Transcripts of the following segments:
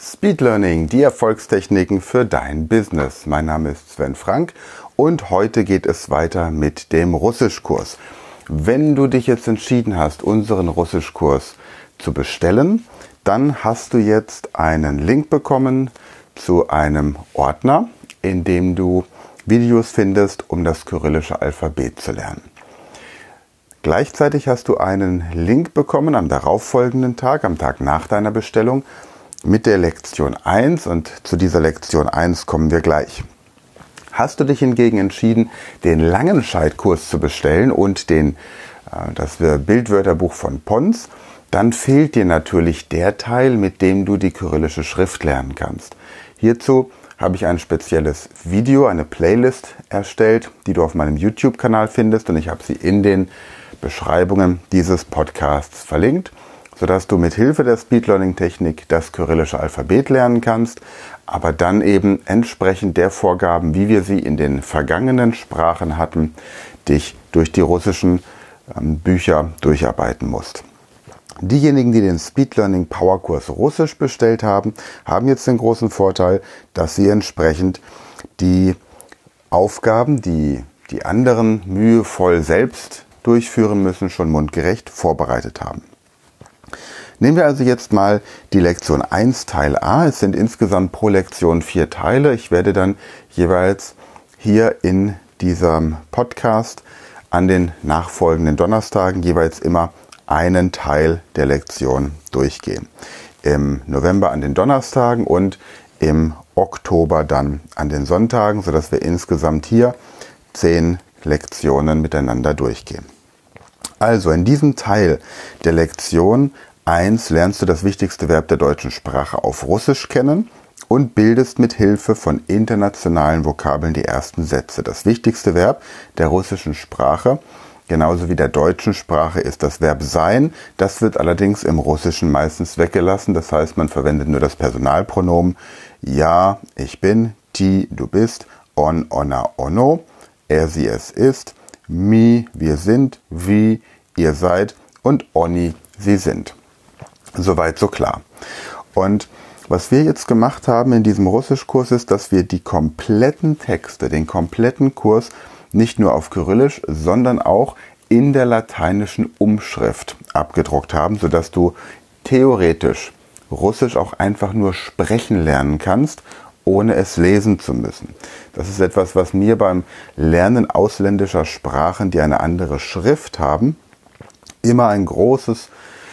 Speed Learning, die Erfolgstechniken für dein Business. Mein Name ist Sven Frank und heute geht es weiter mit dem Russischkurs. Wenn du dich jetzt entschieden hast, unseren Russischkurs zu bestellen, dann hast du jetzt einen Link bekommen zu einem Ordner, in dem du Videos findest, um das kyrillische Alphabet zu lernen. Gleichzeitig hast du einen Link bekommen am darauffolgenden Tag, am Tag nach deiner Bestellung, mit der Lektion 1 und zu dieser Lektion 1 kommen wir gleich. Hast du dich hingegen entschieden, den Langenscheidt-Kurs zu bestellen und das Bildwörterbuch von Pons, dann fehlt dir natürlich der Teil, mit dem du die kyrillische Schrift lernen kannst. Hierzu habe ich ein spezielles Video, eine Playlist erstellt, die du auf meinem YouTube-Kanal findest und ich habe sie in den Beschreibungen dieses Podcasts verlinkt, sodass du mit Hilfe der Speed Learning Technik das kyrillische Alphabet lernen kannst, aber dann eben entsprechend der Vorgaben, wie wir sie in den vergangenen Sprachen hatten, dich durch die russischen Bücher durcharbeiten musst. Diejenigen, die den Speed Learning Powerkurs Russisch bestellt haben, haben jetzt den großen Vorteil, dass sie entsprechend die Aufgaben, die die anderen mühevoll selbst durchführen müssen, schon mundgerecht vorbereitet haben. Nehmen wir also jetzt mal die Lektion 1 Teil A. Es sind insgesamt pro Lektion 4 Teile. Ich werde dann jeweils hier in diesem Podcast an den nachfolgenden Donnerstagen jeweils immer einen Teil der Lektion durchgehen. Im November an den Donnerstagen und im Oktober dann an den Sonntagen, sodass wir insgesamt hier 10 Lektionen miteinander durchgehen. Also in diesem Teil der Lektion 1 lernst du das wichtigste Verb der deutschen Sprache auf Russisch kennen und bildest mit Hilfe von internationalen Vokabeln die ersten Sätze. Das wichtigste Verb der russischen Sprache, genauso wie der deutschen Sprache, ist das Verb sein. Das wird allerdings im Russischen meistens weggelassen. Das heißt, man verwendet nur das Personalpronomen ja, ich bin, ti, du bist, on, ona, ono, er, sie, es ist, mi, wir sind, wie, ihr seid und oni, sie sind. Soweit so klar. Und was wir jetzt gemacht haben in diesem Russischkurs ist, dass wir die kompletten Texte, den kompletten Kurs nicht nur auf Kyrillisch, sondern auch in der lateinischen Umschrift abgedruckt haben, sodass du theoretisch Russisch auch einfach nur sprechen lernen kannst, ohne es lesen zu müssen. Das ist etwas, was mir beim Lernen ausländischer Sprachen, die eine andere Schrift haben, immer ein großes,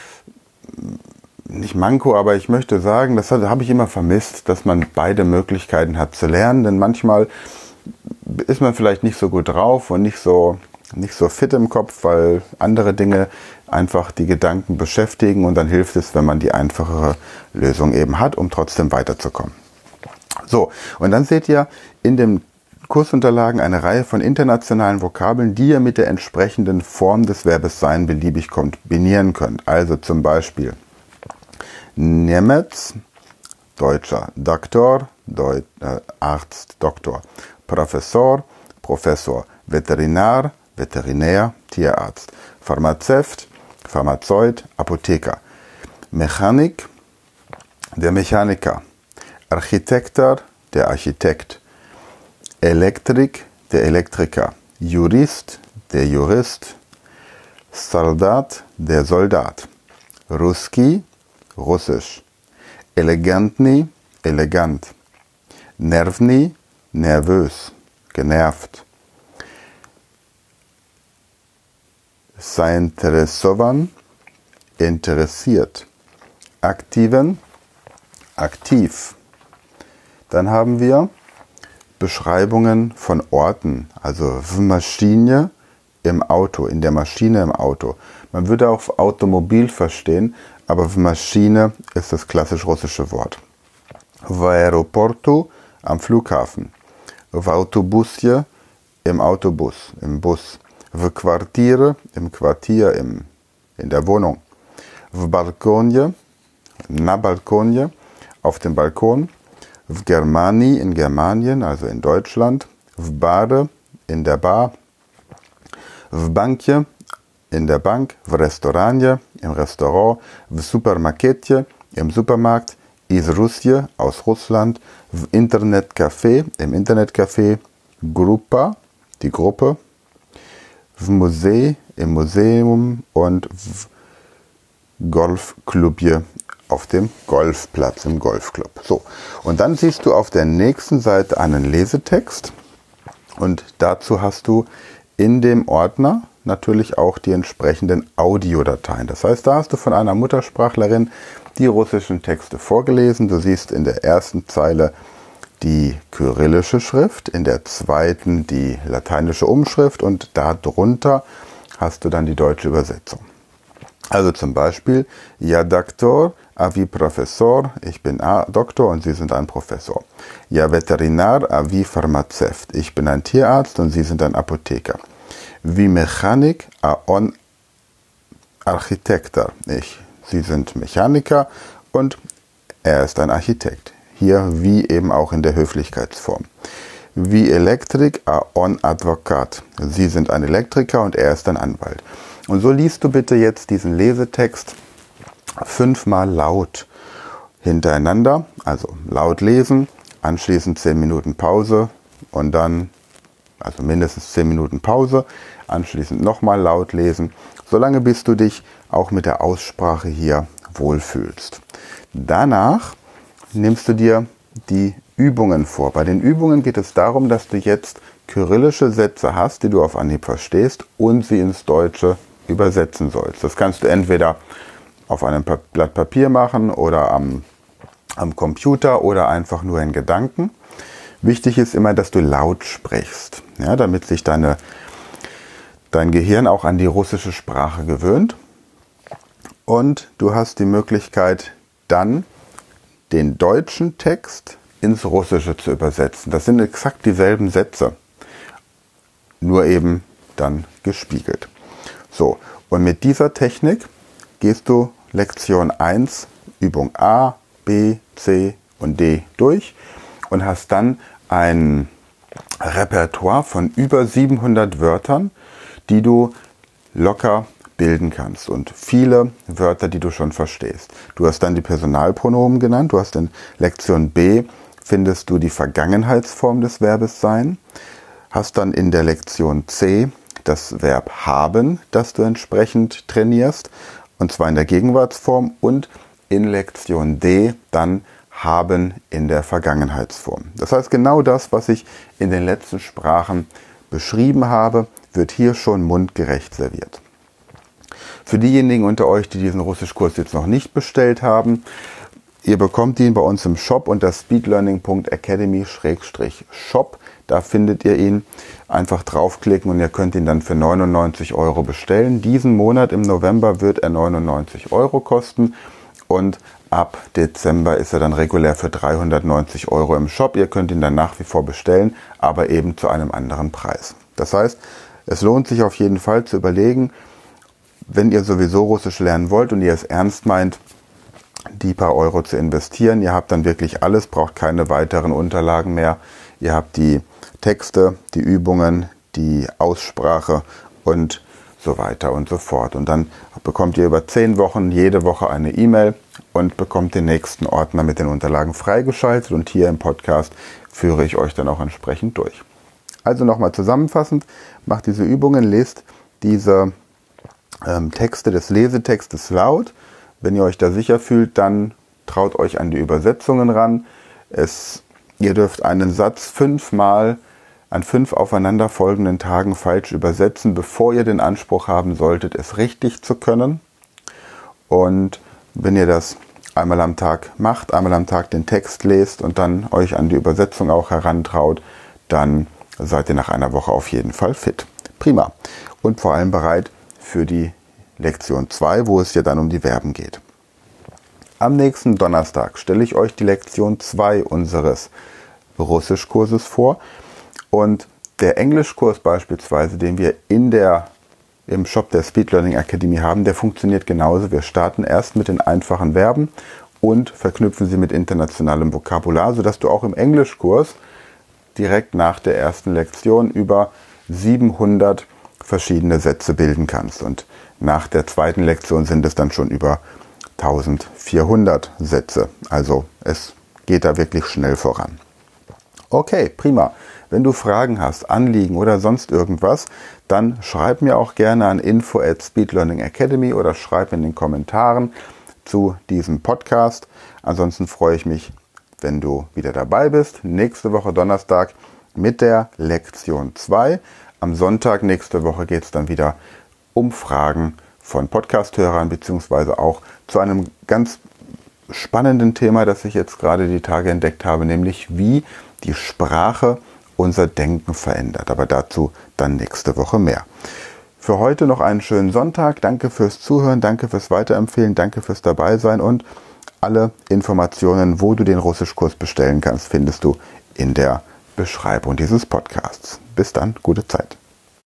nicht Manko, aber ich möchte sagen, das habe ich immer vermisst, dass man beide Möglichkeiten hat zu lernen, denn manchmal ist man vielleicht nicht so gut drauf und nicht so fit im Kopf, weil andere Dinge einfach die Gedanken beschäftigen und dann hilft es, wenn man die einfachere Lösung eben hat, um trotzdem weiterzukommen. So, und dann seht ihr in den Kursunterlagen eine Reihe von internationalen Vokabeln, die ihr mit der entsprechenden Form des Verbes sein beliebig kombinieren könnt. Also zum Beispiel Nemec, Deutscher, Doktor, Arzt, Doktor, Professor, Professor, Veterinar, Veterinär, Tierarzt, Pharmazeut, Pharmazeut, Apotheker, Mechanik, der Mechaniker, Architekter, der Architekt, Elektrik, der Elektriker, Jurist, der Jurist, Soldat, der Soldat, Ruski, Russisch, Elegantni, elegant, Nervni, nervös, genervt, Zainteresovan, interessiert, Aktiven, aktiv. Dann haben wir Beschreibungen von Orten, also w Maschine im Auto, in der Maschine im Auto. Man würde auch Automobil verstehen, aber w Maschine ist das klassisch russische Wort. W aeroportu, am Flughafen. W autobusie, im Autobus, im Bus. W kwartiere, im Quartier, in der Wohnung. W balkonie, na Balkonie, auf dem Balkon. W Germanii, in Germanien, also in Deutschland. W bare, in der Bar. W bankie, in der Bank. W restauranie, im Restaurant. W supermarkecie, im Supermarkt. из Russie, aus Russland, w Internetcafé, im Internetcafé, Группа, die Gruppe, w Musee, im Museum und w Golfklubje, auf dem Golfplatz, im Golfclub. So, und dann siehst du auf der nächsten Seite einen Lesetext und dazu hast du in dem Ordner natürlich auch die entsprechenden Audiodateien. Das heißt, da hast du von einer Muttersprachlerin die russischen Texte vorgelesen. Du siehst in der ersten Zeile die kyrillische Schrift, in der zweiten die lateinische Umschrift und darunter hast du dann die deutsche Übersetzung. Also zum Beispiel, ja Doktor, a vi Professor, ich bin Doktor und Sie sind ein Professor. Ja Veterinar, a vi Pharmazeut, ich bin ein Tierarzt und Sie sind ein Apotheker. Vi Mechanik, a on Architekter, Sie sind Mechaniker und er ist ein Architekt. Hier wie eben auch in der Höflichkeitsform. Wie Elektrik, a on Advokat, Sie sind ein Elektriker und er ist ein Anwalt. Und so liest du bitte jetzt diesen Lesetext 5-mal laut hintereinander, also laut lesen, anschließend 10 Minuten Pause und dann, also mindestens 10 Minuten Pause, anschließend nochmal laut lesen, solange bis du dich auch mit der Aussprache hier wohlfühlst. Danach nimmst du dir die Übungen vor. Bei den Übungen geht es darum, dass du jetzt kyrillische Sätze hast, die du auf Anhieb verstehst und sie ins Deutsche übersetzen sollst. Das kannst du entweder auf einem Blatt Papier machen oder am Computer oder einfach nur in Gedanken. Wichtig ist immer, dass du laut sprichst, ja, damit sich dein Gehirn auch an die russische Sprache gewöhnt. Und du hast die Möglichkeit, dann den deutschen Text ins Russische zu übersetzen. Das sind exakt dieselben Sätze, nur eben dann gespiegelt. So, und mit dieser Technik gehst du Lektion 1, Übung A, B, C und D durch und hast dann ein Repertoire von über 700 Wörtern, die du locker bilden kannst und viele Wörter, die du schon verstehst. Du hast dann die Personalpronomen genannt, du hast in Lektion B findest du die Vergangenheitsform des Verbes sein, hast dann in der Lektion C das Verb haben, das du entsprechend trainierst, und zwar in der Gegenwartsform, und in Lektion D dann haben in der Vergangenheitsform. Das heißt, genau das, was ich in den letzten Sprachen beschrieben habe, wird hier schon mundgerecht serviert. Für diejenigen unter euch, die diesen Russischkurs jetzt noch nicht bestellt haben, ihr bekommt ihn bei uns im Shop unter speedlearning.academy/shop. Da findet ihr ihn. Einfach draufklicken und ihr könnt ihn dann für 99 € bestellen. Diesen Monat im November wird er 99 € kosten und ab Dezember ist er dann regulär für 390 € im Shop. Ihr könnt ihn dann nach wie vor bestellen, aber eben zu einem anderen Preis. Das heißt, es lohnt sich auf jeden Fall zu überlegen, wenn ihr sowieso Russisch lernen wollt und ihr es ernst meint, die paar Euro zu investieren. Ihr habt dann wirklich alles, braucht keine weiteren Unterlagen mehr. Ihr habt die Texte, die Übungen, die Aussprache und so weiter und so fort. Und dann bekommt ihr über 10 Wochen jede Woche eine E-Mail und bekommt den nächsten Ordner mit den Unterlagen freigeschaltet. Und hier im Podcast führe ich euch dann auch entsprechend durch. Also nochmal zusammenfassend, macht diese Übungen, lest diese Texte des Lesetextes laut. Wenn ihr euch da sicher fühlt, dann traut euch an die Übersetzungen ran. Ihr dürft einen Satz 5-mal an 5 aufeinanderfolgenden Tagen falsch übersetzen, bevor ihr den Anspruch haben solltet, es richtig zu können. Und wenn ihr das einmal am Tag macht, einmal am Tag den Text lest und dann euch an die Übersetzung auch herantraut, dann seid ihr nach einer Woche auf jeden Fall fit. Prima. Und vor allem bereit für die Lektion 2, wo es ja dann um die Verben geht. Am nächsten Donnerstag stelle ich euch die Lektion 2 unseres Russischkurses vor. Und der Englischkurs beispielsweise, den wir im Shop der Speed Learning Academy haben, der funktioniert genauso. Wir starten erst mit den einfachen Verben und verknüpfen sie mit internationalem Vokabular, sodass du auch im Englischkurs direkt nach der ersten Lektion über 700 verschiedene Sätze bilden kannst. Und nach der zweiten Lektion sind es dann schon über 1400 Sätze. Also es geht da wirklich schnell voran. Okay, prima. Wenn du Fragen hast, Anliegen oder sonst irgendwas, dann schreib mir auch gerne an info@speedlearningacademy oder schreib in den Kommentaren zu diesem Podcast. Ansonsten freue ich mich, wenn du wieder dabei bist. Nächste Woche Donnerstag mit der Lektion 2. Am Sonntag nächste Woche geht es dann wieder um Fragen von Podcast-Hörern, beziehungsweise auch zu einem ganz spannenden Thema, das ich jetzt gerade die Tage entdeckt habe, nämlich wie die Sprache unser Denken verändert. Aber dazu dann nächste Woche mehr. Für heute noch einen schönen Sonntag. Danke fürs Zuhören, danke fürs Weiterempfehlen, danke fürs Dabeisein und alle Informationen, wo du den Russischkurs bestellen kannst, findest du in der Beschreibung dieses Podcasts. Bis dann, gute Zeit.